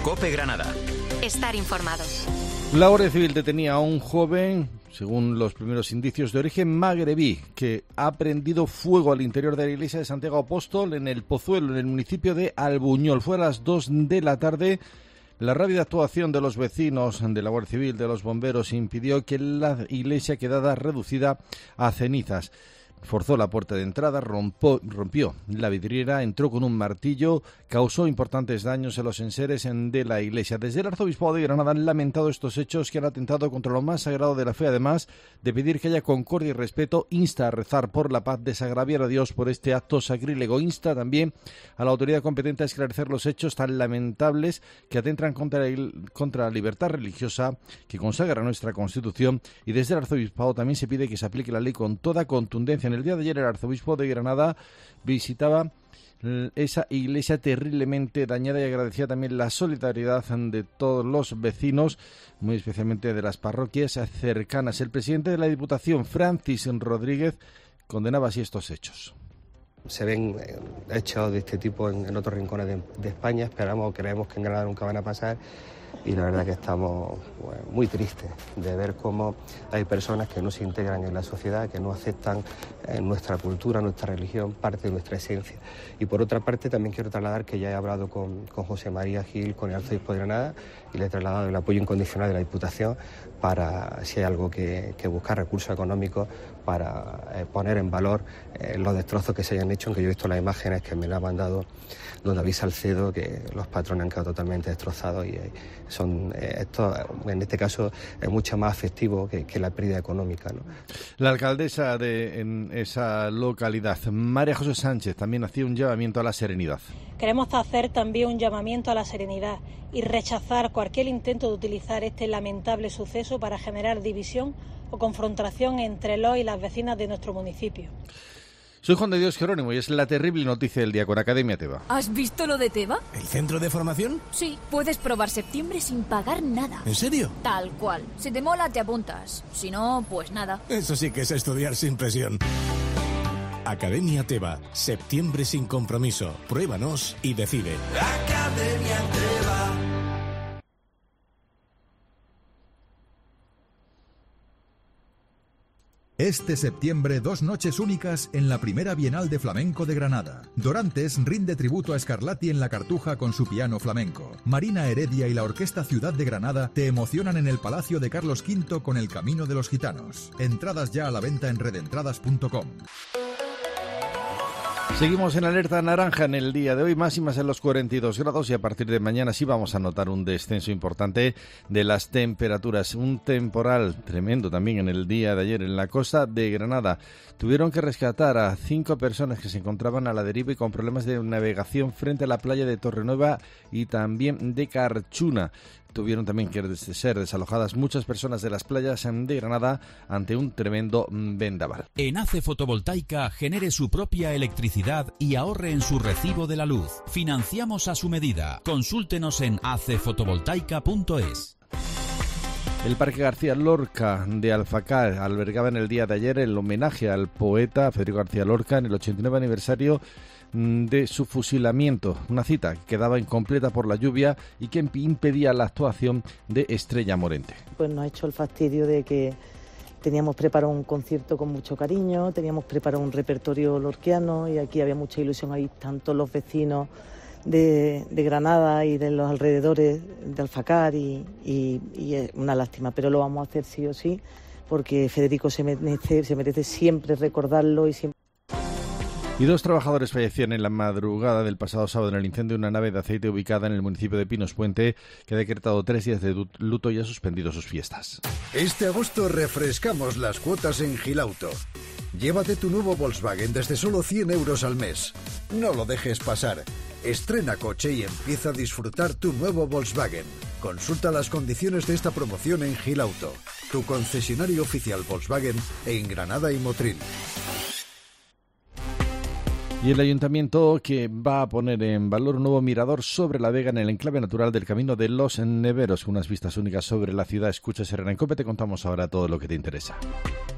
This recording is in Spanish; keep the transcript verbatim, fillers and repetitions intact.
COPE Granada. Estar informado. La Guardia Civil detenía a un joven, según los primeros indicios, de origen magrebí, que ha prendido fuego al interior de la iglesia de Santiago Apóstol en el Pozuelo, en el municipio de Albuñol. Fue a las dos de la tarde. La rápida actuación de los vecinos, de la Guardia Civil, de los bomberos, impidió que la iglesia quedara reducida a cenizas. Forzó la puerta de entrada, rompo, rompió la vidriera, entró con un martillo, causó importantes daños en los enseres de la iglesia. Desde el Arzobispado de Granada han lamentado estos hechos que han atentado contra lo más sagrado de la fe. Además de pedir que haya concordia y respeto, insta a rezar por la paz, desagraviar a Dios por este acto sacrílego. Insta también a la autoridad competente a esclarecer los hechos tan lamentables que atentan contra, el, contra la libertad religiosa que consagra nuestra Constitución. Y desde el Arzobispado también se pide que se aplique la ley con toda contundencia. En el día de ayer el arzobispo de Granada visitaba esa iglesia terriblemente dañada y agradecía también la solidaridad de todos los vecinos, muy especialmente de las parroquias cercanas. El presidente de la Diputación, Francis Rodríguez, condenaba así estos hechos. Se ven hechos de este tipo en, en otros rincones de, de España. Esperamos, creemos que en Granada nunca van a pasar. Y la verdad que estamos bueno, muy tristes de ver cómo hay personas que no se integran en la sociedad, que no aceptan eh, nuestra cultura, nuestra religión, parte de nuestra esencia. Y por otra parte también quiero trasladar que ya he hablado con, con José María Gil, con el arzobispo de Granada, y le he trasladado el apoyo incondicional de la Diputación para, si hay algo que, que buscar, recursos económicos para eh, poner en valor eh, los destrozos que se hayan hecho, aunque yo he visto las imágenes que me la ha mandado don David Salcedo, que los patrones han quedado totalmente destrozados y eh, son eh, esto en este caso es mucho más afectivo que, que la pérdida económica, ¿no? La alcaldesa de en esa localidad, María José Sánchez, también hacía un llamamiento a la serenidad. Queremos hacer también un llamamiento a la serenidad y rechazar cualquier intento de utilizar este lamentable suceso para generar división o confrontación entre los y las vecinas de nuestro municipio. Soy Juan de Dios Jerónimo y es la terrible noticia del día con Academia Teba. ¿Has visto lo de Teba? ¿El centro de formación? Sí, puedes probar septiembre sin pagar nada. ¿En serio? Tal cual. Si te mola, te apuntas. Si no, pues nada. Eso sí que es estudiar sin presión. Academia Teba. Septiembre sin compromiso. Pruébanos y decide. Academia Teba. Este septiembre, dos noches únicas en la primera Bienal de Flamenco de Granada. Dorantes rinde tributo a Scarlatti en la Cartuja con su piano flamenco. Marina Heredia y la Orquesta Ciudad de Granada te emocionan en el Palacio de Carlos quinto con El Camino de los Gitanos. Entradas ya a la venta en redentradas punto com. Seguimos en alerta naranja en el día de hoy, máximas en los cuarenta y dos grados y a partir de mañana sí vamos a notar un descenso importante de las temperaturas. Un temporal tremendo también en el día de ayer en la costa de Granada. Tuvieron que rescatar a cinco personas que se encontraban a la deriva y con problemas de navegación frente a la playa de Torrenueva y también de Carchuna. Tuvieron también que ser desalojadas muchas personas de las playas de Granada ante un tremendo vendaval. En ACE Fotovoltaica genere su propia electricidad y ahorre en su recibo de la luz. Financiamos a su medida. Consúltenos en ace fotovoltaica punto es. El Parque García Lorca de Alfacar albergaba en el día de ayer el homenaje al poeta Federico García Lorca en el ochenta y nueve aniversario de su fusilamiento, una cita que quedaba incompleta por la lluvia y que impedía la actuación de Estrella Morente. Pues nos ha hecho el fastidio de que teníamos preparado un concierto con mucho cariño, teníamos preparado un repertorio lorquiano y aquí había mucha ilusión, ahí tanto los vecinos de, de Granada y de los alrededores de Alfacar y, y, y es una lástima, pero lo vamos a hacer sí o sí porque Federico se merece, se merece siempre recordarlo y siempre. Y dos trabajadores fallecieron en la madrugada del pasado sábado en el incendio de una nave de aceite ubicada en el municipio de Pinos Puente, que ha decretado tres días de luto y ha suspendido sus fiestas. Este agosto refrescamos las cuotas en Gilauto. Llévate tu nuevo Volkswagen desde solo cien euros al mes. No lo dejes pasar. Estrena coche y empieza a disfrutar tu nuevo Volkswagen. Consulta las condiciones de esta promoción en Gilauto, tu concesionario oficial Volkswagen en Granada y Motril. Y el ayuntamiento que va a poner en valor un nuevo mirador sobre la Vega en el enclave natural del Camino de los Neveros, unas vistas únicas sobre la ciudad. Escucha Serena en COPE, te contamos ahora todo lo que te interesa.